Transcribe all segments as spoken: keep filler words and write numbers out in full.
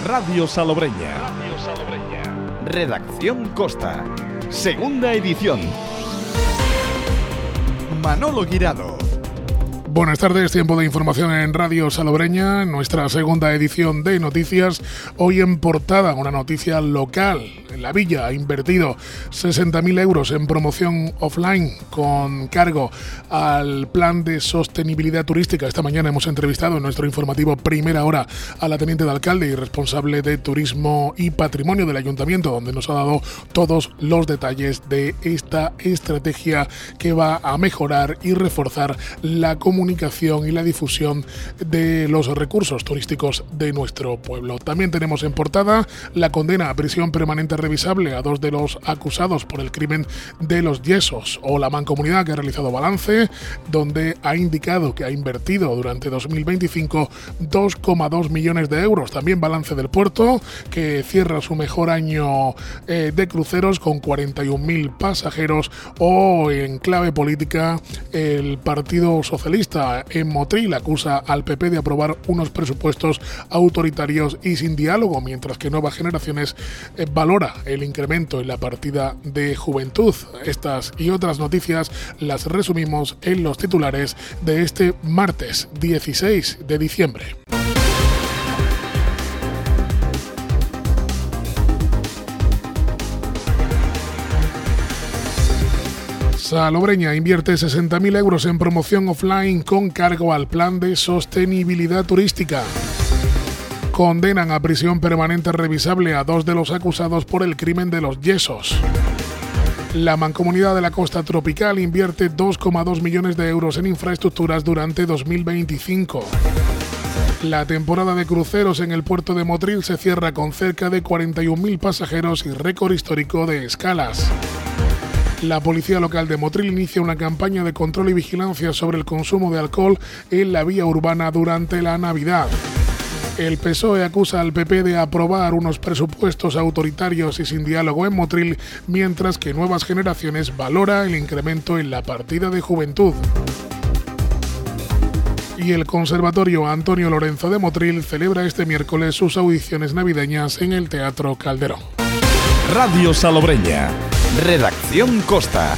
Radio Salobreña. Radio Salobreña. Redacción Costa. Segunda edición. Manolo Guirado. Buenas tardes, tiempo de información en Radio Salobreña, nuestra segunda edición de noticias. Hoy en portada una noticia local. La Villa ha invertido sesenta mil euros en promoción offline con cargo al plan de sostenibilidad turística. Esta mañana hemos entrevistado en nuestro informativo Primera Hora a la teniente de alcalde y responsable de turismo y patrimonio del ayuntamiento, donde nos ha dado todos los detalles de esta estrategia que va a mejorar y reforzar la comunicación y la difusión de los recursos turísticos de nuestro pueblo. También tenemos en portada la condena a prisión permanente revisable a dos de los acusados por el crimen de los yesos, o la Mancomunidad, que ha realizado balance, donde ha indicado que ha invertido durante dos mil veinticinco dos coma dos millones de euros. También balance del puerto, que cierra su mejor año eh, de cruceros con cuarenta y un mil pasajeros. O en clave política, el Partido Socialista en Motril acusa al P P de aprobar unos presupuestos autoritarios y sin diálogo, mientras que Nuevas Generaciones eh, valora el incremento en la partida de juventud. Estas y otras noticias las resumimos en los titulares de este martes dieciséis de diciembre. Salobreña invierte sesenta mil euros en promoción offline con cargo al plan de sostenibilidad turística. Condenan a prisión permanente revisable a dos de los acusados por el crimen de los yesos. La Mancomunidad de la Costa Tropical invierte dos coma dos millones de euros en infraestructuras durante dos mil veinticinco. La temporada de cruceros en el puerto de Motril se cierra con cerca de cuarenta y un mil pasajeros y récord histórico de escalas. La Policía Local de Motril inicia una campaña de control y vigilancia sobre el consumo de alcohol en la vía urbana durante la Navidad. El P S O E acusa al P P de aprobar unos presupuestos autoritarios y sin diálogo en Motril, mientras que Nuevas Generaciones valora el incremento en la partida de juventud. Y el Conservatorio Antonio Lorenzo de Motril celebra este miércoles sus audiciones navideñas en el Teatro Calderón. Radio Salobreña. Redacción Costa.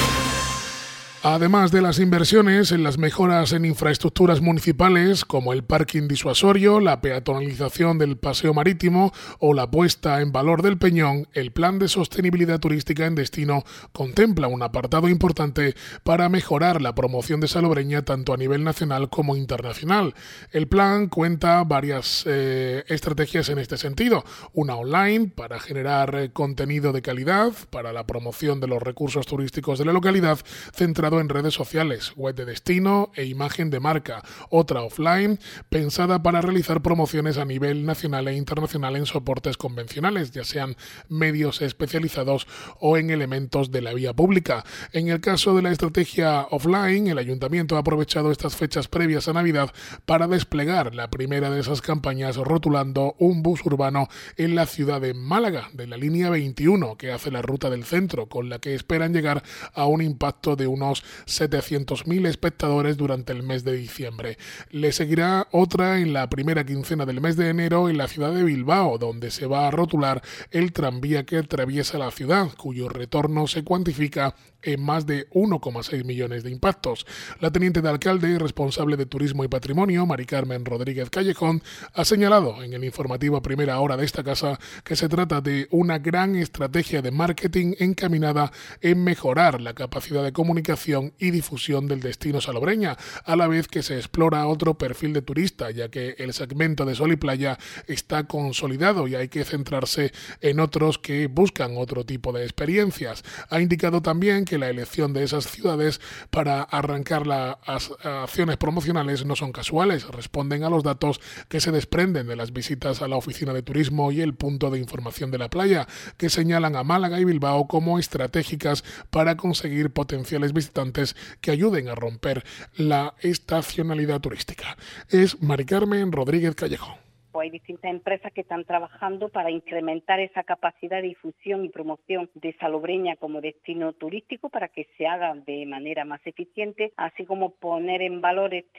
Además de las inversiones en las mejoras en infraestructuras municipales como el parking disuasorio, la peatonalización del paseo marítimo o la puesta en valor del Peñón, el plan de sostenibilidad turística en destino contempla un apartado importante para mejorar la promoción de Salobreña tanto a nivel nacional como internacional. El plan cuenta varias eh, estrategias en este sentido. Una online para generar eh, contenido de calidad para la promoción de los recursos turísticos de la localidad, centrado en redes sociales, web de destino e imagen de marca. Otra offline, pensada para realizar promociones a nivel nacional e internacional en soportes convencionales, ya sean medios especializados o en elementos de la vía pública. En el caso de la estrategia offline, el Ayuntamiento ha aprovechado estas fechas previas a Navidad para desplegar la primera de esas campañas, rotulando un bus urbano en la ciudad de Málaga, de la línea veintiuno, que hace la ruta del centro, con la que esperan llegar a un impacto de unos setecientos mil espectadores durante el mes de diciembre. Le seguirá otra en la primera quincena del mes de enero en la ciudad de Bilbao, donde se va a rotular el tranvía que atraviesa la ciudad, cuyo retorno se cuantifica en más de uno coma seis millones de impactos. La teniente de alcalde y responsable de Turismo y Patrimonio, Mari Carmen Rodríguez Callejón, ha señalado en el informativo Primera Hora de esta casa que se trata de una gran estrategia de marketing encaminada en mejorar la capacidad de comunicación y difusión del destino salobreña, a la vez que se explora otro perfil de turista, ya que el segmento de sol y playa está consolidado y hay que centrarse en otros que buscan otro tipo de experiencias. Ha indicado también que la elección de esas ciudades para arrancar las acciones promocionales no son casuales, responden a los datos que se desprenden de las visitas a la oficina de turismo y el punto de información de la playa, que señalan a Málaga y Bilbao como estratégicas para conseguir potenciales visitantes que ayuden a romper la estacionalidad turística. Es Mari Carmen Rodríguez Callejón. Hay distintas empresas que están trabajando para incrementar esa capacidad de difusión y promoción de Salobreña como destino turístico para que se haga de manera más eficiente, así como poner en valor este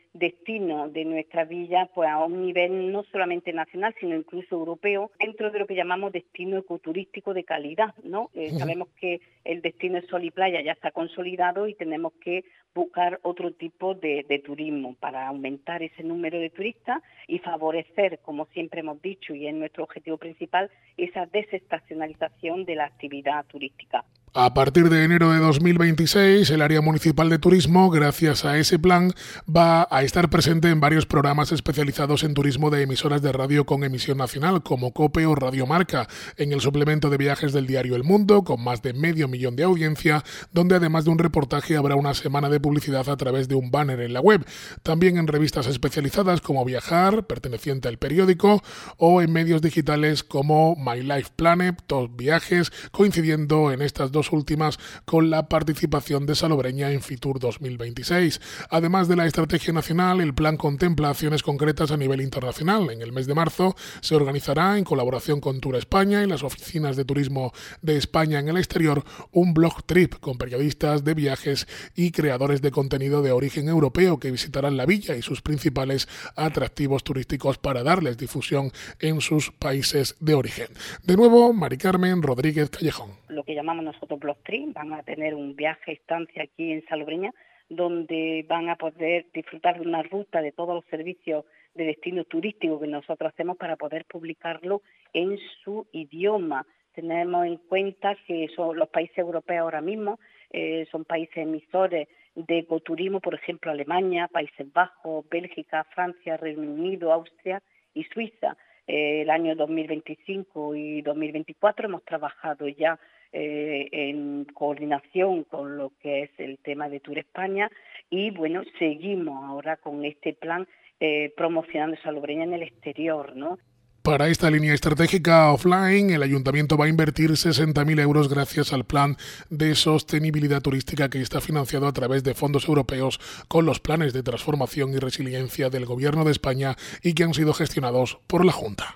destino de nuestra villa pues a un nivel no solamente nacional, sino incluso europeo, dentro de lo que llamamos destino ecoturístico de calidad, ¿no? Eh, uh-huh. Sabemos que el destino de sol y playa ya está consolidado y tenemos que buscar otro tipo de, de turismo para aumentar ese número de turistas y favorecer, como siempre hemos dicho, y es nuestro objetivo principal, esa desestacionalización de la actividad turística. A partir de enero de dos mil veintiséis, el área municipal de turismo, gracias a ese plan, va a estar presente en varios programas especializados en turismo de emisoras de radio con emisión nacional, como COPE o Radio Marca, en el suplemento de viajes del diario El Mundo, con más de medio millón de audiencia, donde además de un reportaje habrá una semana de publicidad a través de un banner en la web. También en revistas especializadas como Viajar, perteneciente al periódico, o en medios digitales como My Life Planet, Top Viajes, coincidiendo en estas dos últimas con la participación de Salobreña en Fitur dos mil veintiséis. Además de la estrategia nacional, el plan contempla acciones concretas a nivel internacional. En el mes de marzo se organizará, en colaboración con Tour España y las oficinas de turismo de España en el exterior, un blog trip con periodistas de viajes y creadores de contenido de origen europeo que visitarán la villa y sus principales atractivos turísticos para darles difusión en sus países de origen. De nuevo, Mari Carmen Rodríguez Callejón. Lo que llamamos nosotros blog trip, van a tener un viaje estancia aquí en Salobreña, donde van a poder disfrutar de una ruta de todos los servicios de destino turístico que nosotros hacemos para poder publicarlo en su idioma. Tenemos en cuenta que son los países europeos ahora mismo, eh, son países emisores de ecoturismo, por ejemplo Alemania, Países Bajos, Bélgica, Francia, Reino Unido, Austria y Suiza. Eh, el año dos mil veinticinco y dos mil veinticuatro hemos trabajado ya Eh, en coordinación con lo que es el tema de Tour España y bueno, seguimos ahora con este plan eh, promocionando Salobreña en el exterior, ¿no? Para esta línea estratégica offline, el Ayuntamiento va a invertir sesenta mil euros gracias al Plan de Sostenibilidad Turística que está financiado a través de fondos europeos con los planes de transformación y resiliencia del Gobierno de España y que han sido gestionados por la Junta.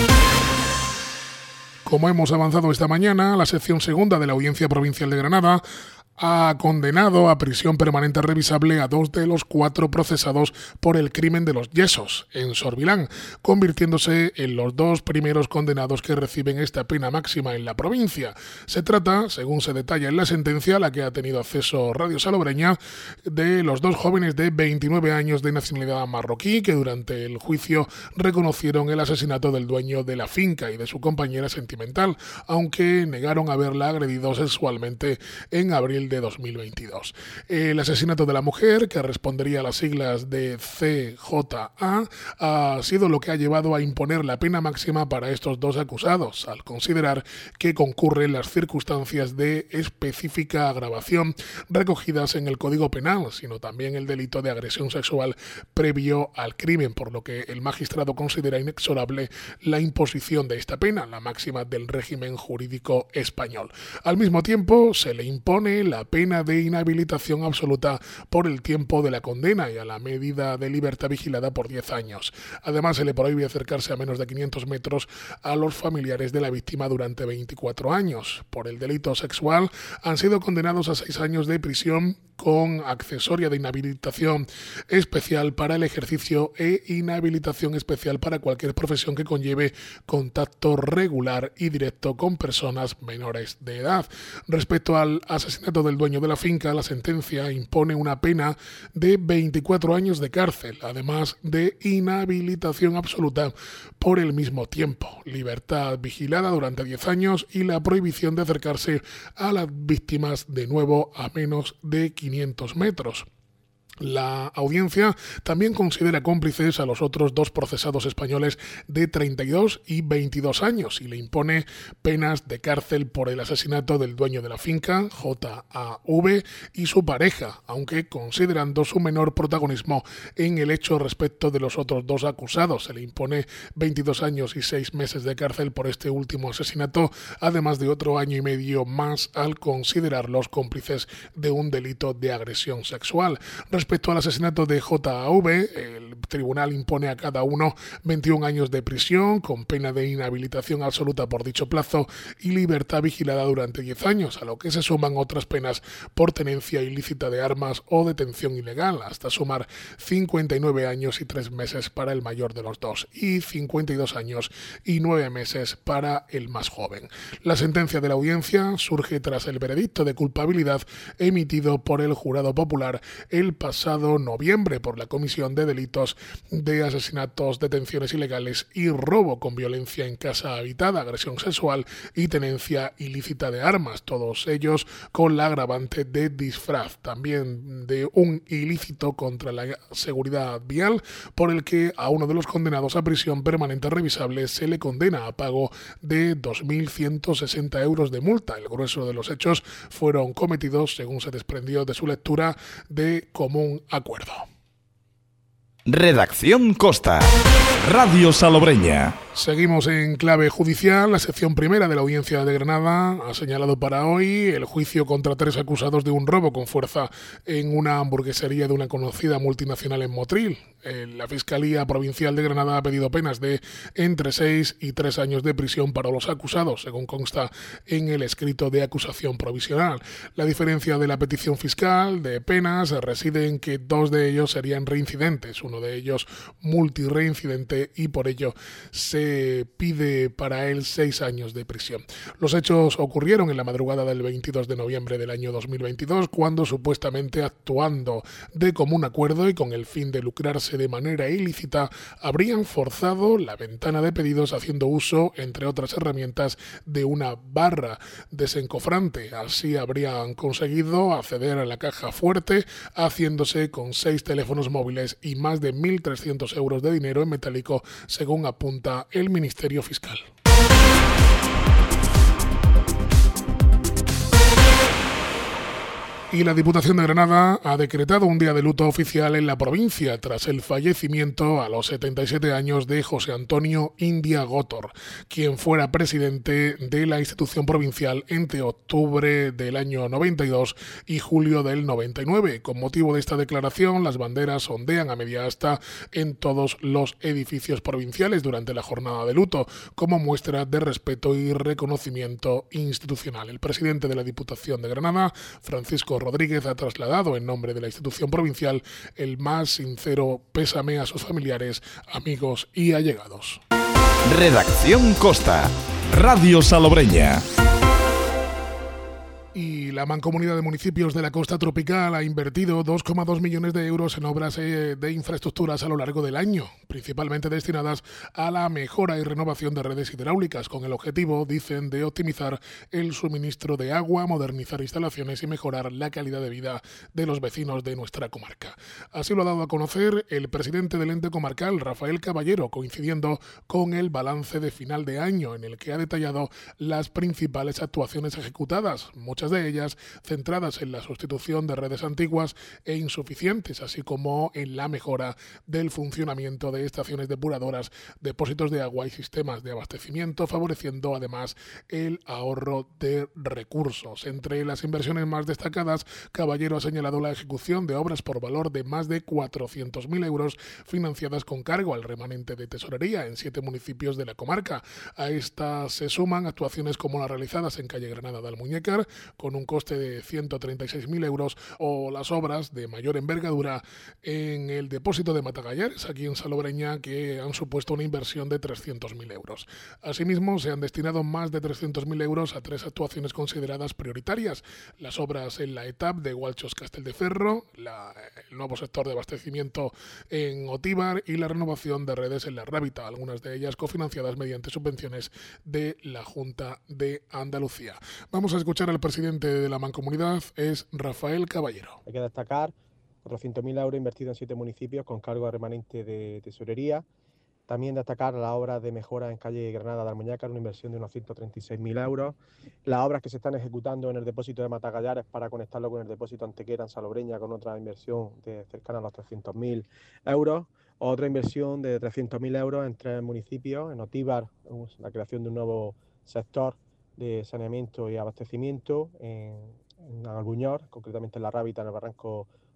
Como hemos avanzado esta mañana, la sección segunda de la Audiencia Provincial de Granada ha condenado a prisión permanente revisable a dos de los cuatro procesados por el crimen de los yesos en Sorbilán, convirtiéndose en los dos primeros condenados que reciben esta pena máxima en la provincia. Se trata, según se detalla en la sentencia a la que ha tenido acceso Radio Salobreña, de los dos jóvenes de veintinueve años de nacionalidad marroquí que durante el juicio reconocieron el asesinato del dueño de la finca y de su compañera sentimental, aunque negaron haberla agredido sexualmente en abril de dos mil veintidós. El asesinato de la mujer, que respondería a las siglas de C J A, ha sido lo que ha llevado a imponer la pena máxima para estos dos acusados, al considerar que concurren las circunstancias de específica agravación recogidas en el Código Penal, sino también el delito de agresión sexual previo al crimen, por lo que el magistrado considera inexorable la imposición de esta pena, la máxima del régimen jurídico español. Al mismo tiempo, se le impone la pena de inhabilitación absoluta por el tiempo de la condena y a la medida de libertad vigilada por diez años. Además, se le prohíbe acercarse a menos de quinientos metros a los familiares de la víctima durante veinticuatro años. Por el delito sexual han sido condenados a seis años de prisión con accesoria de inhabilitación especial para el ejercicio e inhabilitación especial para cualquier profesión que conlleve contacto regular y directo con personas menores de edad. Respecto al asesinato del dueño de la finca, la sentencia impone una pena de veinticuatro años de cárcel, además de inhabilitación absoluta por el mismo tiempo, libertad vigilada durante diez años y la prohibición de acercarse a las víctimas de nuevo a menos de quinientos metros. La audiencia también considera cómplices a los otros dos procesados españoles de treinta y dos y veintidós años y le impone penas de cárcel por el asesinato del dueño de la finca, J A V, y su pareja, aunque considerando su menor protagonismo en el hecho respecto de los otros dos acusados. Se le impone veintidós años y seis meses de cárcel por este último asesinato, además de otro año y medio más al considerarlos cómplices de un delito de agresión sexual. Respecto respecto al asesinato de J A V, el tribunal impone a cada uno veintiún años de prisión, con pena de inhabilitación absoluta por dicho plazo y libertad vigilada durante diez años, a lo que se suman otras penas por tenencia ilícita de armas o detención ilegal, hasta sumar cincuenta y nueve años y tres meses para el mayor de los dos y cincuenta y dos años y nueve meses para el más joven. La sentencia de la audiencia surge tras el veredicto de culpabilidad emitido por el jurado popular el pasado noviembre por la comisión de delitos de asesinatos, detenciones ilegales y robo con violencia en casa habitada, agresión sexual y tenencia ilícita de armas, todos ellos con la agravante de disfraz, también de un ilícito contra la seguridad vial, por el que a uno de los condenados a prisión permanente revisable se le condena a pago de dos mil ciento sesenta euros de multa. El grueso de los hechos fueron cometidos, según se desprendió de su lectura, de común acuerdo. Redacción Costa. Radio Salobreña. Seguimos en clave judicial. La sección primera de la Audiencia de Granada ha señalado para hoy el juicio contra tres acusados de un robo con fuerza en una hamburguesería de una conocida multinacional en Motril. La Fiscalía Provincial de Granada ha pedido penas de entre seis y tres años de prisión para los acusados, según consta en el escrito de acusación provisional. La diferencia de la petición fiscal de penas reside en que dos de ellos serían reincidentes, uno de ellos multireincidente, y por ello se pide para él seis años de prisión. Los hechos ocurrieron en la madrugada del veintidós de noviembre del año dos mil veintidós, cuando supuestamente actuando de común acuerdo y con el fin de lucrarse de manera ilícita, habrían forzado la ventana de pedidos haciendo uso, entre otras herramientas, de una barra desencofrante. Así habrían conseguido acceder a la caja fuerte, haciéndose con seis teléfonos móviles y más de mil trescientos euros de dinero en metálico, según apunta el Ministerio Fiscal. Y la Diputación de Granada ha decretado un día de luto oficial en la provincia tras el fallecimiento a los setenta y siete años de José Antonio India Gótor, quien fuera presidente de la institución provincial entre octubre del año noventa y dos y julio del noventa y nueve. Con motivo de esta declaración, las banderas ondean a media asta en todos los edificios provinciales durante la jornada de luto, como muestra de respeto y reconocimiento institucional. El presidente de la Diputación de Granada, Francisco Rodríguez, ha trasladado en nombre de la institución provincial el más sincero pésame a sus familiares, amigos y allegados. Redacción Costa. Radio Salobreña. Y la Mancomunidad de Municipios de la Costa Tropical ha invertido dos coma dos millones de euros en obras de infraestructuras a lo largo del año, principalmente destinadas a la mejora y renovación de redes hidráulicas, con el objetivo, dicen, de optimizar el suministro de agua, modernizar instalaciones y mejorar la calidad de vida de los vecinos de nuestra comarca. Así lo ha dado a conocer el presidente del ente comarcal, Rafael Caballero, coincidiendo con el balance de final de año, en el que ha detallado las principales actuaciones ejecutadas, muchas de ellas centradas en la sustitución de redes antiguas e insuficientes, así como en la mejora del funcionamiento de estaciones depuradoras, depósitos de agua y sistemas de abastecimiento, favoreciendo además el ahorro de recursos. Entre las inversiones más destacadas, Caballero ha señalado la ejecución de obras por valor de más de cuatrocientos mil euros financiadas con cargo al remanente de tesorería en siete municipios de la comarca. A estas se suman actuaciones como las realizadas en calle Granada de Almuñécar, con un coste de ciento treinta y seis mil euros, o las obras de mayor envergadura en el depósito de Matagallares, aquí en Salobreña, que han supuesto una inversión de trescientos mil euros. Asimismo, se han destinado más de trescientos mil euros a tres actuaciones consideradas prioritarias: las obras en la etapa de Gualchos Castelldeferro, la, el nuevo sector de abastecimiento en Otíbar y la renovación de redes en la Rábita, algunas de ellas cofinanciadas mediante subvenciones de la Junta de Andalucía. Vamos a escuchar al presidente de la Mancomunidad, es Rafael Caballero. Hay que destacar cuatrocientos mil euros invertidos en siete municipios con cargo a remanente de tesorería. También destacar las obras de mejora en calle Granada de Almuñécar, una inversión de unos ciento treinta y seis mil euros. Las obras que se están ejecutando en el depósito de Matagallares para conectarlo con el depósito Antequera en Salobreña, con otra inversión de cercana a los trescientos mil euros. Otra inversión de trescientos mil euros en tres municipios, en Otíbar, la creación de un nuevo sector de saneamiento y abastecimiento, en, en Albuñor, concretamente en la Rábita, en el barranco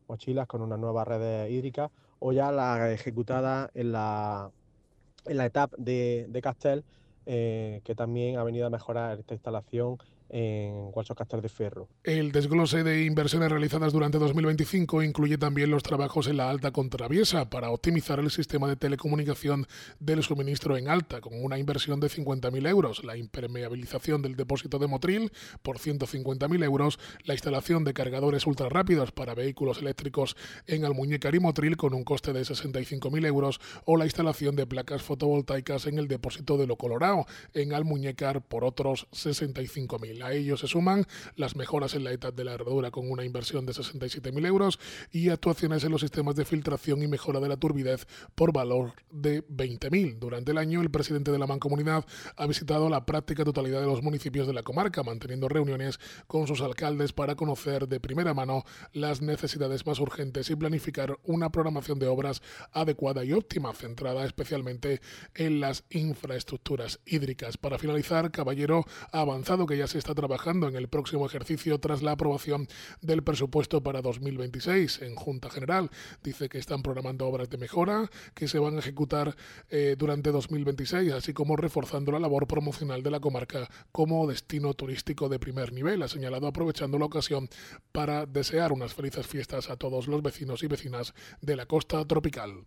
mochilas con una nueva red hídrica, o ya la ejecutada en la, en la etapa de, de Castel, eh, que también ha venido a mejorar esta instalación en Guacho Castel de Ferro. El desglose de inversiones realizadas durante dos mil veinticinco incluye también los trabajos en la Alta Contraviesa para optimizar el sistema de telecomunicación del suministro en Alta, con una inversión de cincuenta mil euros, la impermeabilización del depósito de Motril por ciento cincuenta mil euros, la instalación de cargadores ultrarrápidos para vehículos eléctricos en Almuñécar y Motril con un coste de sesenta y cinco mil euros, o la instalación de placas fotovoltaicas en el depósito de Lo Colorao en Almuñécar por otros sesenta y cinco mil. A ello se suman las mejoras en la E T A de la Herradura con una inversión de sesenta y siete mil euros y actuaciones en los sistemas de filtración y mejora de la turbidez por valor de veinte mil. Durante el año, el presidente de la Mancomunidad ha visitado la práctica totalidad de los municipios de la comarca, manteniendo reuniones con sus alcaldes para conocer de primera mano las necesidades más urgentes y planificar una programación de obras adecuada y óptima, centrada especialmente en las infraestructuras hídricas. Para finalizar, Caballero ha avanzado que ya se está trabajando en el próximo ejercicio tras la aprobación del presupuesto para dos mil veintiséis en Junta General. Dice que están programando obras de mejora que se van a ejecutar eh, durante dos mil veintiséis, así como reforzando la labor promocional de la comarca como destino turístico de primer nivel. Ha señalado, aprovechando la ocasión para desear unas felices fiestas a todos los vecinos y vecinas de la costa tropical.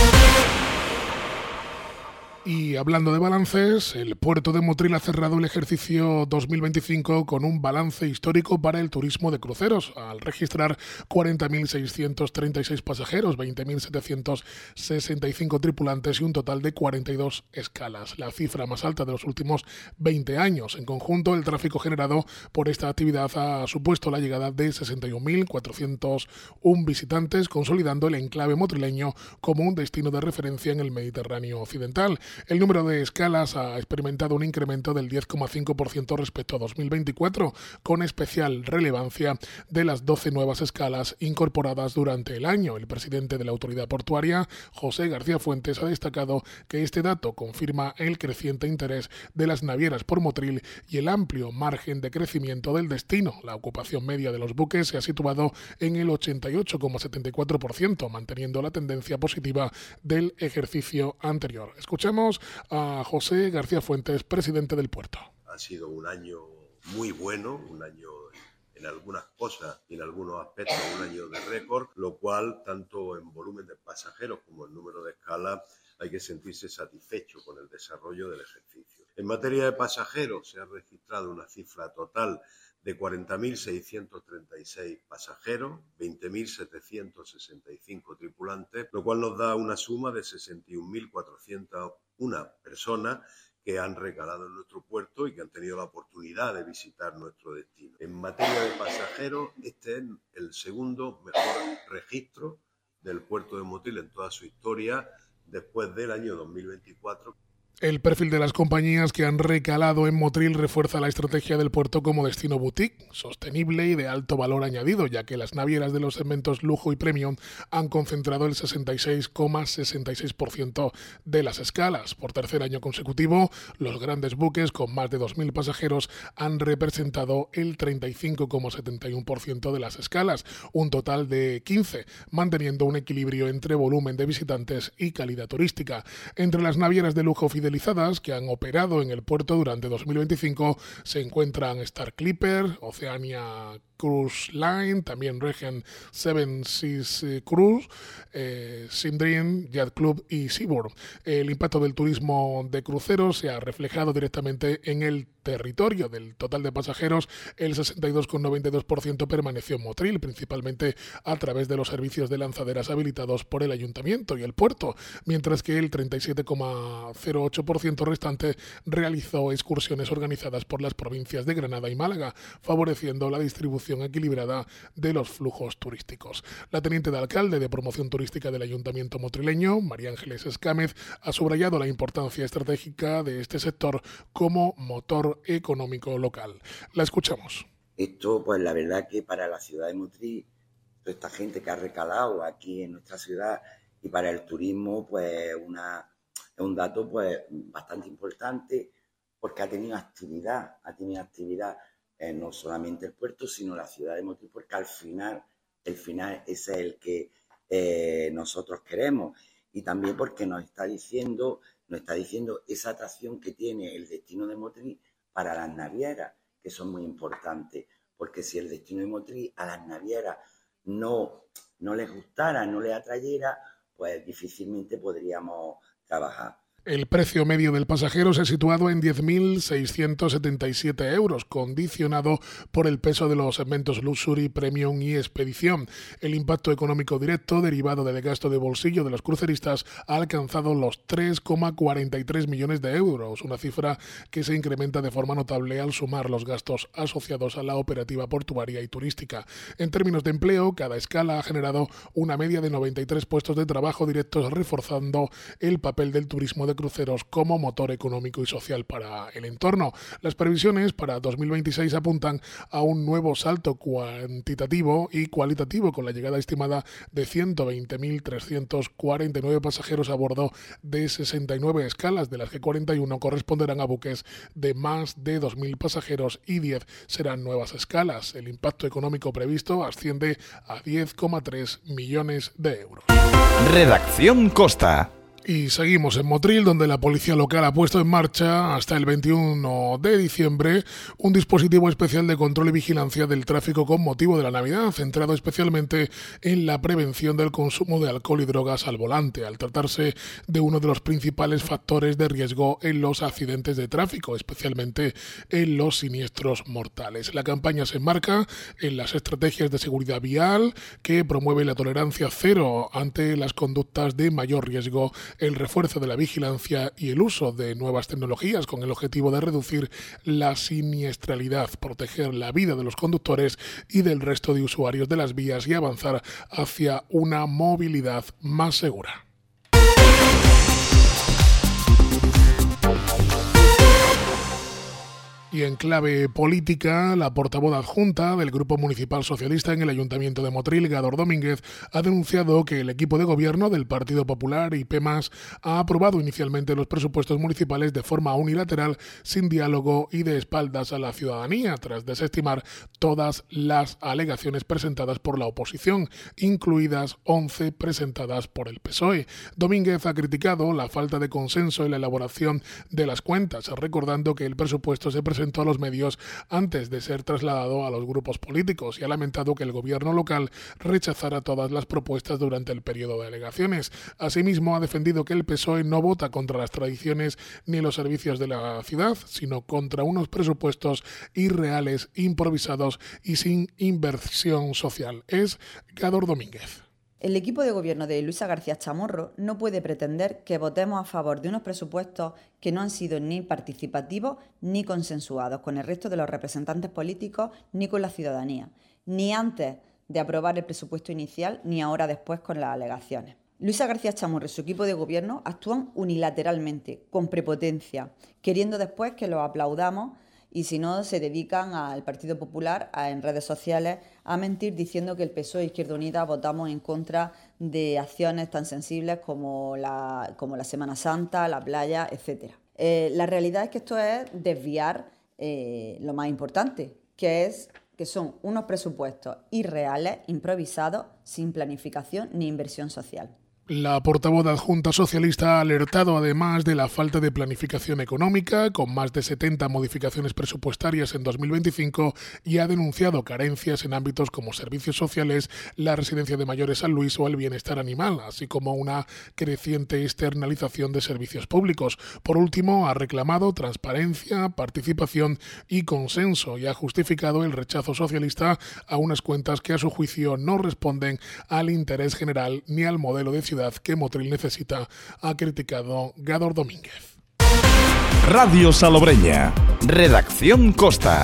Y hablando de balances, el puerto de Motril ha cerrado el ejercicio dos mil veinticinco con un balance histórico para el turismo de cruceros, al registrar cuarenta mil seiscientos treinta y seis pasajeros, veinte mil setecientos sesenta y cinco tripulantes y un total de cuarenta y dos escalas, la cifra más alta de los últimos veinte años. En conjunto, el tráfico generado por esta actividad ha supuesto la llegada de sesenta y un mil cuatrocientos uno visitantes, consolidando el enclave motrileño como un destino de referencia en el Mediterráneo occidental. El número de escalas ha experimentado un incremento del diez coma cinco por ciento respecto a dos mil veinticuatro, con especial relevancia de las doce nuevas escalas incorporadas durante el año. El presidente de la autoridad portuaria, José García Fuentes, ha destacado que este dato confirma el creciente interés de las navieras por Motril y el amplio margen de crecimiento del destino. La ocupación media de los buques se ha situado en el ochenta y ocho coma setenta y cuatro por ciento, manteniendo la tendencia positiva del ejercicio anterior. Escuchemos a José García Fuentes, presidente del puerto. Ha sido un año muy bueno, un año en algunas cosas y en algunos aspectos un año de récord, lo cual tanto en volumen de pasajeros como en número de escalas hay que sentirse satisfecho con el desarrollo del ejercicio. En materia de pasajeros se ha registrado una cifra total de cuarenta mil seiscientos treinta y seis pasajeros, veinte mil setecientos sesenta y cinco tripulantes, lo cual nos da una suma de sesenta y un mil cuatrocientas una personas que han recalado en nuestro puerto y que han tenido la oportunidad de visitar nuestro destino. En materia de pasajeros, este es el segundo mejor registro del puerto de Motril en toda su historia, después del año dos mil veinticuatro. El perfil de las compañías que han recalado en Motril refuerza la estrategia del puerto como destino boutique, sostenible y de alto valor añadido, ya que las navieras de los segmentos lujo y premium han concentrado el sesenta y seis coma sesenta y seis por ciento de las escalas. Por tercer año consecutivo, los grandes buques con más de dos mil pasajeros han representado el treinta y cinco coma setenta y uno por ciento de las escalas, un total de quince, manteniendo un equilibrio entre volumen de visitantes y calidad turística. Entre las navieras de lujo fidelizadas que han operado en el puerto durante dos mil veinticinco se encuentran Star Clipper, Oceania Cruise Line, también Regent Seven Seas Cruise, eh, Simdream, Yacht Club y Seabourn. El impacto del turismo de cruceros se ha reflejado directamente en el territorio. Del total de pasajeros, el sesenta y dos coma noventa y dos por ciento permaneció en Motril, principalmente a través de los servicios de lanzaderas habilitados por el ayuntamiento y el puerto, mientras que el treinta y siete coma cero ocho por ciento restante realizó excursiones organizadas por las provincias de Granada y Málaga, favoreciendo la distribución equilibrada de los flujos turísticos. La teniente de alcalde de promoción turística del ayuntamiento motrileño, María Ángeles Escámez, ha subrayado la importancia estratégica de este sector como motor económico local. La escuchamos. Esto, pues la verdad que para la ciudad de Motril, toda esta gente que ha recalado aquí en nuestra ciudad y para el turismo, pues una, es un dato pues bastante importante porque ha tenido actividad, ha tenido actividad eh, no solamente el puerto, sino la ciudad de Motril, porque al final el final ese es el que eh, nosotros queremos. Y también porque nos está diciendo, nos está diciendo esa atracción que tiene el destino de Motril para las navieras, que son muy importantes. Porque si el destino de Motril a las navieras no, no les gustara, no les atrayera, pues difícilmente podríamos trabajar. El precio medio del pasajero se ha situado en diez mil seiscientos setenta y siete euros, condicionado por el peso de los segmentos Luxury, Premium y Expedición. El impacto económico directo derivado del gasto de bolsillo de los cruceristas ha alcanzado los tres coma cuarenta y tres millones de euros, una cifra que se incrementa de forma notable al sumar los gastos asociados a la operativa portuaria y turística. En términos de empleo, cada escala ha generado una media de noventa y tres puestos de trabajo directos, reforzando el papel del turismo de cruceros como motor económico y social para el entorno. Las previsiones para dos mil veintiséis apuntan a un nuevo salto cuantitativo y cualitativo, con la llegada estimada de ciento veinte mil trescientos cuarenta y nueve pasajeros a bordo de sesenta y nueve escalas, de las que cuarenta y uno corresponderán a buques de más de dos mil pasajeros y diez serán nuevas escalas. El impacto económico previsto asciende a diez coma tres millones de euros. Redacción Costa. Y seguimos en Motril, donde la policía local ha puesto en marcha hasta el veintiuno de diciembre un dispositivo especial de control y vigilancia del tráfico con motivo de la Navidad, centrado especialmente en la prevención del consumo de alcohol y drogas al volante, al tratarse de uno de los principales factores de riesgo en los accidentes de tráfico, especialmente en los siniestros mortales. La campaña se enmarca en las estrategias de seguridad vial que promueve la tolerancia cero ante las conductas de mayor riesgo, el refuerzo de la vigilancia y el uso de nuevas tecnologías con el objetivo de reducir la siniestralidad, proteger la vida de los conductores y del resto de usuarios de las vías y avanzar hacia una movilidad más segura. Y en clave política, la portavoz adjunta del Grupo Municipal Socialista en el Ayuntamiento de Motril, Gador Domínguez, ha denunciado que el equipo de gobierno del Partido Popular y P más ha aprobado inicialmente los presupuestos municipales de forma unilateral, sin diálogo y de espaldas a la ciudadanía, tras desestimar todas las alegaciones presentadas por la oposición, incluidas once presentadas por el P S O E. Domínguez ha criticado la falta de consenso en la elaboración de las cuentas, recordando que el presupuesto se presentó a los medios antes de ser trasladado a los grupos políticos, y ha lamentado que el gobierno local rechazara todas las propuestas durante el periodo de alegaciones. Asimismo, ha defendido que el P S O E no vota contra las tradiciones ni los servicios de la ciudad, sino contra unos presupuestos irreales, improvisados y sin inversión social. Es Gador Domínguez. El equipo de gobierno de Luisa García Chamorro no puede pretender que votemos a favor de unos presupuestos que no han sido ni participativos ni consensuados con el resto de los representantes políticos ni con la ciudadanía, ni antes de aprobar el presupuesto inicial ni ahora después con las alegaciones. Luisa García Chamorro y su equipo de gobierno actúan unilateralmente, con prepotencia, queriendo después que los aplaudamos, y si no, se dedican al Partido Popular a, en redes sociales a mentir diciendo que el P S O E e Izquierda Unida votamos en contra de acciones tan sensibles como la, como la Semana Santa, la playa, etcétera. Eh, la realidad es que esto es desviar eh, lo más importante, que es que son unos presupuestos irreales, improvisados, sin planificación ni inversión social. La portavoz adjunta socialista ha alertado además de la falta de planificación económica, con más de setenta modificaciones presupuestarias en dos mil veinticinco, y ha denunciado carencias en ámbitos como servicios sociales, la residencia de mayores San Luis o el bienestar animal, así como una creciente externalización de servicios públicos. Por último, ha reclamado transparencia, participación y consenso, y ha justificado el rechazo socialista a unas cuentas que a su juicio no responden al interés general ni al modelo de ciudad que Motril necesita, ha criticado Gador Domínguez. Radio Salobreña. Redacción Costa.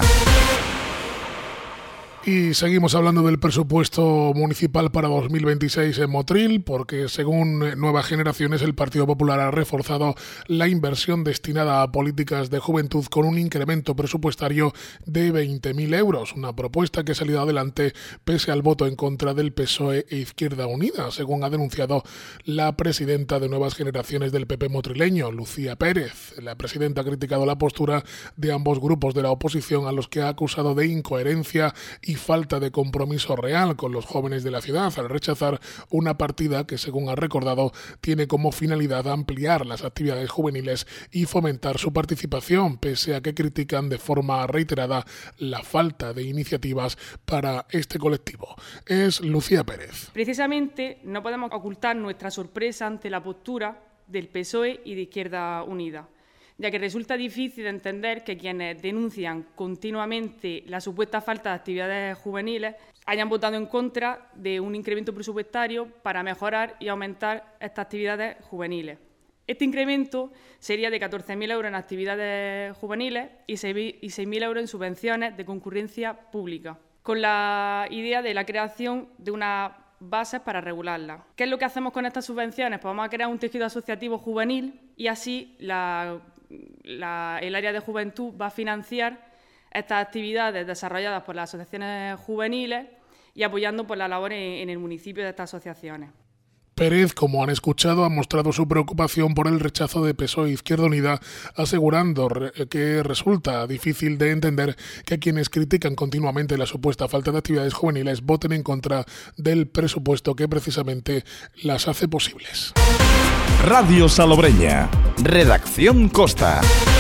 Y seguimos hablando del presupuesto municipal para dos mil veintiséis en Motril, porque según Nuevas Generaciones el Partido Popular ha reforzado la inversión destinada a políticas de juventud con un incremento presupuestario de veinte mil euros, una propuesta que ha salido adelante pese al voto en contra del P S O E e Izquierda Unida, según ha denunciado la presidenta de Nuevas Generaciones del P P motrileño, Lucía Pérez. La presidenta ha criticado la postura de ambos grupos de la oposición, a los que ha acusado de incoherencia y y falta de compromiso real con los jóvenes de la ciudad al rechazar una partida que, según ha recordado, tiene como finalidad ampliar las actividades juveniles y fomentar su participación, pese a que critican de forma reiterada la falta de iniciativas para este colectivo. Es Lucía Pérez. Precisamente no podemos ocultar nuestra sorpresa ante la postura del P S O E y de Izquierda Unida, ya que resulta difícil de entender que quienes denuncian continuamente la supuesta falta de actividades juveniles hayan votado en contra de un incremento presupuestario para mejorar y aumentar estas actividades juveniles. Este incremento sería de catorce mil euros en actividades juveniles y seis mil euros en subvenciones de concurrencia pública, con la idea de la creación de una bases para regularla. ¿Qué es lo que hacemos con estas subvenciones? Pues vamos a crear un tejido asociativo juvenil y así la, la, el área de juventud va a financiar estas actividades desarrolladas por las asociaciones juveniles y apoyando por la labor en, en el municipio de estas asociaciones. Pérez, como han escuchado, ha mostrado su preocupación por el rechazo de P S O E e Izquierda Unida, asegurando que resulta difícil de entender que quienes critican continuamente la supuesta falta de actividades juveniles voten en contra del presupuesto que precisamente las hace posibles. Radio Salobreña. Redacción Costa.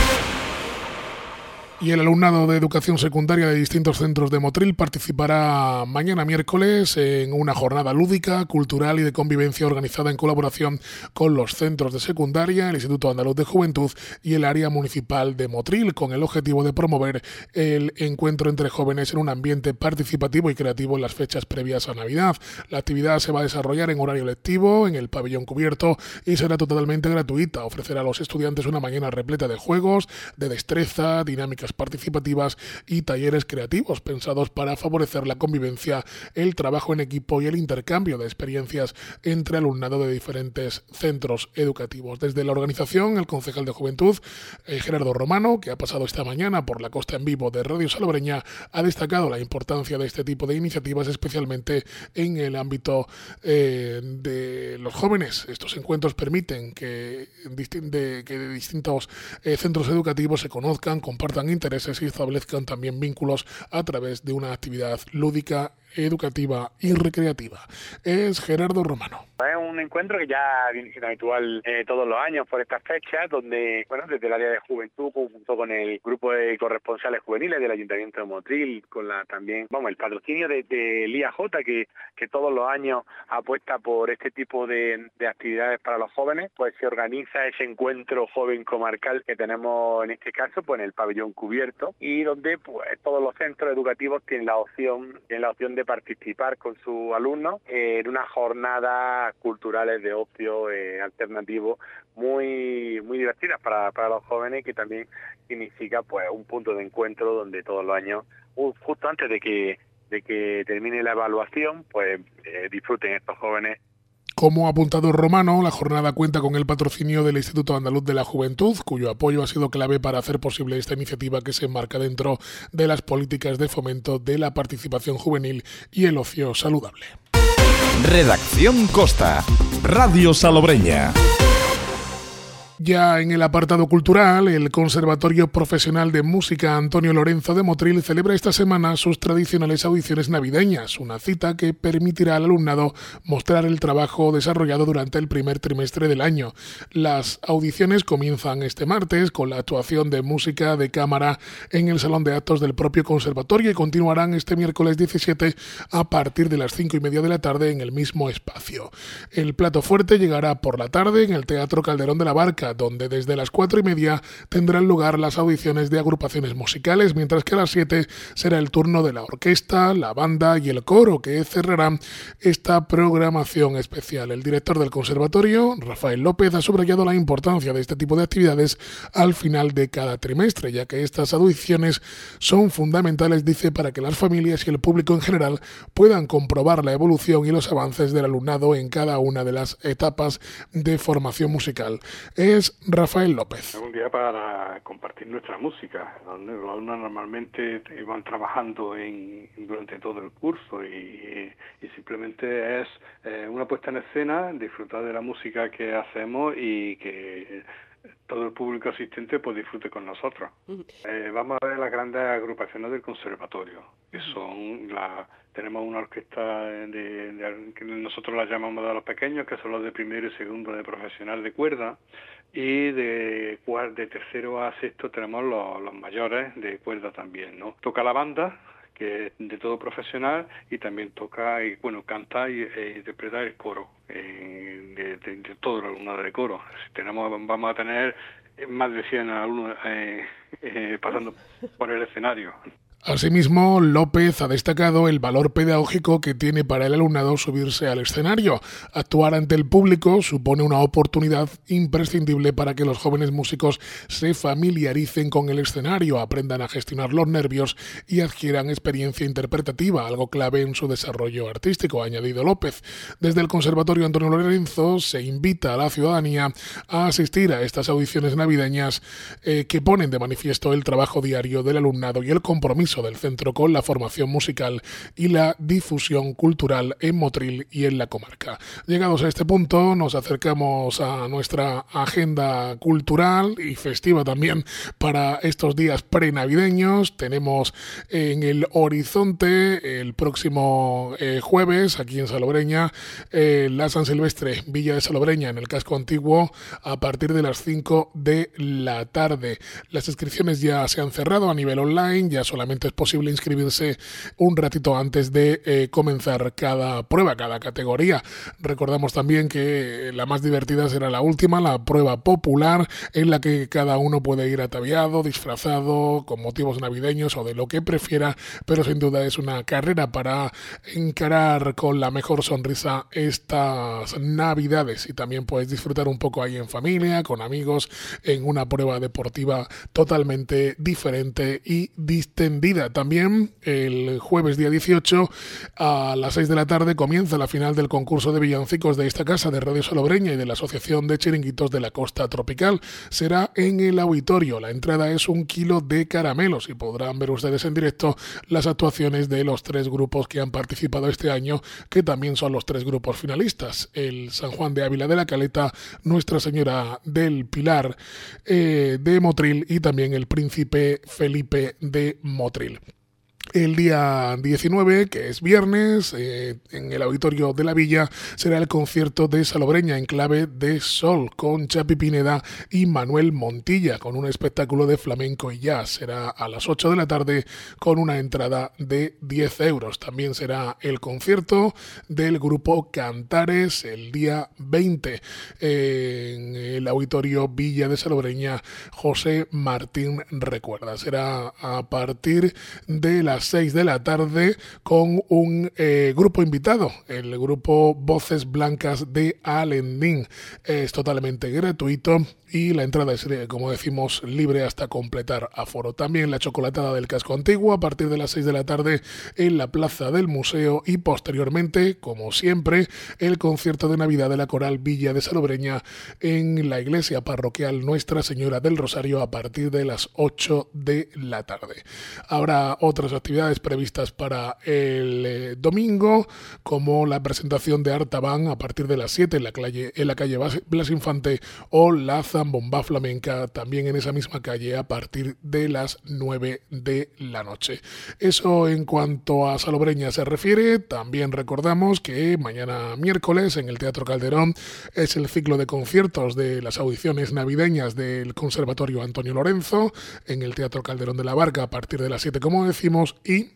Y el alumnado de educación secundaria de distintos centros de Motril participará mañana miércoles en una jornada lúdica, cultural y de convivencia organizada en colaboración con los centros de secundaria, el Instituto Andaluz de Juventud y el área municipal de Motril, con el objetivo de promover el encuentro entre jóvenes en un ambiente participativo y creativo en las fechas previas a Navidad. La actividad se va a desarrollar en horario lectivo, en el pabellón cubierto y será totalmente gratuita. Ofrecerá a los estudiantes una mañana repleta de juegos, de destreza, dinámicas participativas y talleres creativos pensados para favorecer la convivencia, el trabajo en equipo y el intercambio de experiencias entre alumnado de diferentes centros educativos. Desde la organización, el concejal de Juventud, eh, Gerardo Romano, que ha pasado esta mañana por la Costa en Vivo de Radio Salobreña, ha destacado la importancia de este tipo de iniciativas, especialmente en el ámbito eh, de los jóvenes. Estos encuentros permiten que, de, que de distintos eh, centros educativos se conozcan, compartan intereses y establezcan también vínculos a través de una actividad lúdica, educativa y recreativa. Es Gerardo Romano. Es un encuentro que ya viene siendo habitual eh, todos los años por estas fechas, donde, bueno, desde el área de juventud, junto con el grupo de corresponsales juveniles del Ayuntamiento de Motril, con la también, vamos, el patrocinio de, de el I A J, que, que todos los años apuesta por este tipo de, de actividades para los jóvenes, pues se organiza ese encuentro joven comarcal que tenemos en este caso, pues en el pabellón cubierto, y donde pues todos los centros educativos tienen la opción, tienen la opción de participar con sus alumnos eh, en unas jornadas culturales de ocio eh, alternativo muy muy divertidas para, para los jóvenes, que también significa pues un punto de encuentro donde todos los años, uh, justo antes de que de que termine la evaluación, pues eh, disfruten estos jóvenes. Como ha apuntado Romano, la jornada cuenta con el patrocinio del Instituto Andaluz de la Juventud, cuyo apoyo ha sido clave para hacer posible esta iniciativa que se enmarca dentro de las políticas de fomento de la participación juvenil y el ocio saludable. Redacción Costa. Radio Salobreña. Ya en el apartado cultural, el Conservatorio Profesional de Música Antonio Lorenzo de Motril celebra esta semana sus tradicionales audiciones navideñas, una cita que permitirá al alumnado mostrar el trabajo desarrollado durante el primer trimestre del año. Las audiciones comienzan este martes con la actuación de música de cámara en el Salón de Actos del propio conservatorio y continuarán este miércoles diecisiete a partir de las cinco y media de la tarde en el mismo espacio. El plato fuerte llegará por la tarde en el Teatro Calderón de la Barca, donde desde las cuatro y media tendrán lugar las audiciones de agrupaciones musicales, mientras que a las siete será el turno de la orquesta, la banda y el coro, que cerrarán esta programación especial. El director del conservatorio, Rafael López, ha subrayado la importancia de este tipo de actividades al final de cada trimestre, ya que estas audiciones son fundamentales, dice, para que las familias y el público en general puedan comprobar la evolución y los avances del alumnado en cada una de las etapas de formación musical. Es Rafael López. Es un día para compartir nuestra música, donde los alumnos normalmente van trabajando en, durante todo el curso y, y simplemente es eh, una puesta en escena, disfrutar de la música que hacemos y que todo el público asistente pues disfrute con nosotros. Uh-huh. Eh, vamos a ver las grandes agrupaciones del conservatorio, que son la tenemos una orquesta de, de, que nosotros la llamamos de los pequeños, que son los de primero y segundo de profesional de cuerda, y de, de tercero a sexto tenemos los, los mayores de cuerda también, ¿no? Toca la banda, que es de todo profesional, y también toca, y bueno, canta y e interpreta el coro, eh, de, de, de todo el alumnado de coro. Tenemos, vamos a tener más de cien alumnos eh, eh, pasando por el escenario. Asimismo, López ha destacado el valor pedagógico que tiene para el alumnado subirse al escenario. Actuar ante el público supone una oportunidad imprescindible para que los jóvenes músicos se familiaricen con el escenario, aprendan a gestionar los nervios y adquieran experiencia interpretativa, algo clave en su desarrollo artístico, ha añadido López. Desde el Conservatorio Antonio Lorenzo se invita a la ciudadanía a asistir a estas audiciones navideñas eh, que ponen de manifiesto el trabajo diario del alumnado y el compromiso del centro con la formación musical y la difusión cultural en Motril y en la comarca. Llegados a este punto, nos acercamos a nuestra agenda cultural y festiva también para estos días prenavideños. Tenemos en el horizonte el próximo eh, jueves, aquí en Salobreña, eh, la San Silvestre, Villa de Salobreña, en el casco antiguo, a partir de las cinco de la tarde. Las inscripciones ya se han cerrado a nivel online, ya solamente es posible inscribirse un ratito antes de eh, comenzar cada prueba, cada categoría. Recordamos también que la más divertida será la última, la prueba popular, en la que cada uno puede ir ataviado, disfrazado, con motivos navideños o de lo que prefiera, pero sin duda es una carrera para encarar con la mejor sonrisa estas navidades, y también puedes disfrutar un poco ahí en familia, con amigos, en una prueba deportiva totalmente diferente y distendida. También el jueves día dieciocho a las seis de la tarde comienza la final del concurso de villancicos de esta casa de Radio Salobreña y de la Asociación de Chiringuitos de la Costa Tropical. Será en el auditorio. La entrada es un kilo de caramelos y podrán ver ustedes en directo las actuaciones de los tres grupos que han participado este año, que también son los tres grupos finalistas: el San Juan de Ávila de la Caleta, Nuestra Señora del Pilar eh, de Motril y también el Príncipe Felipe de Motril. El día diecinueve, que es viernes, eh, en el auditorio de la Villa, será el concierto de Salobreña en clave de sol, con Chapi Pineda y Manuel Montilla, con un espectáculo de flamenco y jazz. Será a las ocho de la tarde con una entrada de diez euros. También será el concierto del grupo Cantares el día veinte, eh, en el auditorio Villa de Salobreña José Martín Recuerda. Será a partir de la las seis de la tarde con un eh, grupo invitado, el grupo Voces Blancas de Alendín. Es totalmente gratuito y la entrada es, como decimos, libre hasta completar aforo. También la chocolatada del casco antiguo a partir de las seis de la tarde en la plaza del museo, y posteriormente, como siempre, el concierto de Navidad de la Coral Villa de Salobreña en la iglesia parroquial Nuestra Señora del Rosario a partir de las ocho de la tarde. Habrá otras actividades previstas para el eh, domingo, como la presentación de Artaban a partir de las siete en la calle, en la calle Blas Infante, o la zambomba flamenca también en esa misma calle a partir de las nueve de la noche. Eso en cuanto a Salobreña se refiere. También recordamos que mañana miércoles en el Teatro Calderón es el ciclo de conciertos de las audiciones navideñas del Conservatorio Antonio Lorenzo en el Teatro Calderón de la Barca a partir de las siete, como decimos, y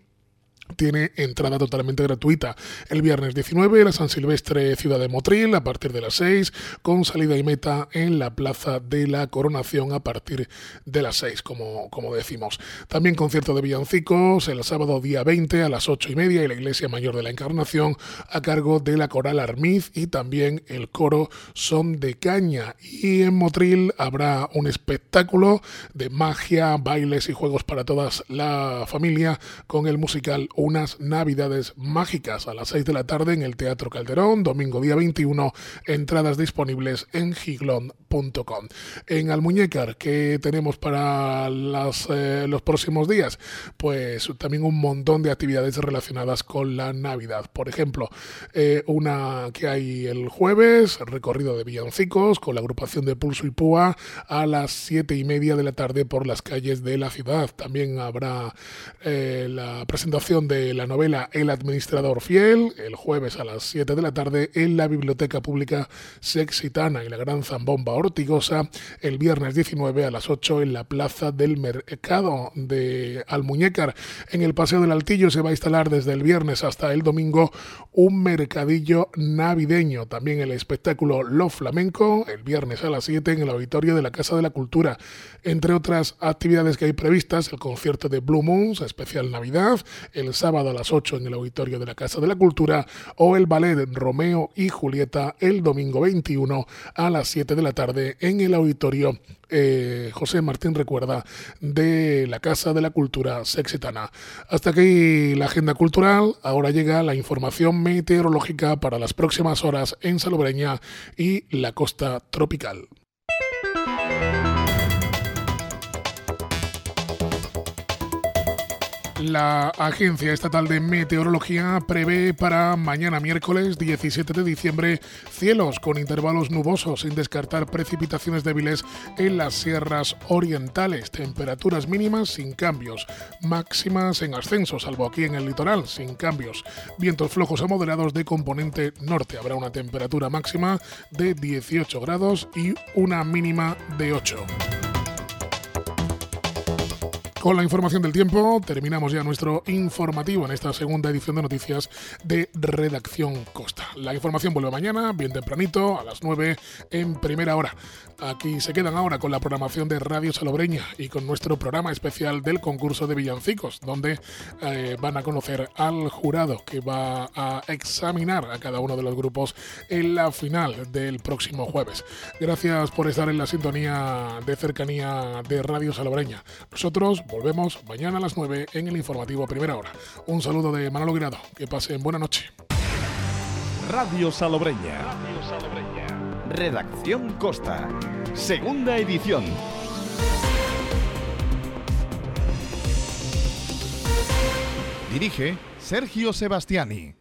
tiene entrada totalmente gratuita. El viernes diecinueve, la San Silvestre Ciudad de Motril a partir de las seis, con salida y meta en la Plaza de la Coronación a partir de las seis, como, como decimos. También concierto de villancicos el sábado día veinte a las ocho y media en la Iglesia Mayor de la Encarnación a cargo de la Coral Armiz y también el coro Son de Caña. Y en Motril habrá un espectáculo de magia, bailes y juegos para toda la familia con el musical unas navidades mágicas a las seis de la tarde en el Teatro Calderón, domingo día veintiuno, entradas disponibles en giglón punto com. En Almuñécar, ¿qué tenemos para las, eh, los próximos días? Pues también un montón de actividades relacionadas con la Navidad. Por ejemplo, eh, una que hay el jueves, recorrido de villancicos con la agrupación de Pulso y Púa a las siete y media de la tarde por las calles de la ciudad. También habrá eh, la presentación de la novela El administrador fiel, el jueves a las siete de la tarde en la Biblioteca Pública Sexitana y la Gran Zambomba Ortigosa, el viernes diecinueve a las ocho en la Plaza del Mercado de Almuñécar. En el Paseo del Altillo se va a instalar desde el viernes hasta el domingo un mercadillo navideño. También el espectáculo Lo Flamenco, el viernes a las siete en el auditorio de la Casa de la Cultura. Entre otras actividades que hay previstas, el concierto de Blue Moons, especial Navidad, el sábado a las ocho en el auditorio de la Casa de la Cultura, o el ballet Romeo y Julieta el domingo veintiuno a las siete de la tarde en el auditorio eh, José Martín Recuerda de la Casa de la Cultura Sexitana. Hasta aquí la agenda cultural. Ahora llega la información meteorológica para las próximas horas en Salobreña y la costa tropical. La Agencia Estatal de Meteorología prevé para mañana miércoles diecisiete de diciembre cielos con intervalos nubosos sin descartar precipitaciones débiles en las sierras orientales, temperaturas mínimas sin cambios, máximas en ascenso, salvo aquí en el litoral, sin cambios, vientos flojos a moderados de componente norte, habrá una temperatura máxima de dieciocho grados y una mínima de ocho. Con la información del tiempo terminamos ya nuestro informativo en esta segunda edición de noticias de Redacción Costa. La información vuelve mañana, bien tempranito, a las nueve en primera hora. Aquí se quedan ahora con la programación de Radio Salobreña y con nuestro programa especial del concurso de villancicos, donde eh, van a conocer al jurado que va a examinar a cada uno de los grupos en la final del próximo jueves. Gracias por estar en la sintonía de cercanía de Radio Salobreña. Nosotros volvemos mañana a las nueve en el informativo Primera Hora. Un saludo de Manolo Guirado. Que pasen buena noche. Radio Salobreña. Radio Salobreña. Redacción Costa. Segunda edición. Dirige Sergio Sebastiani.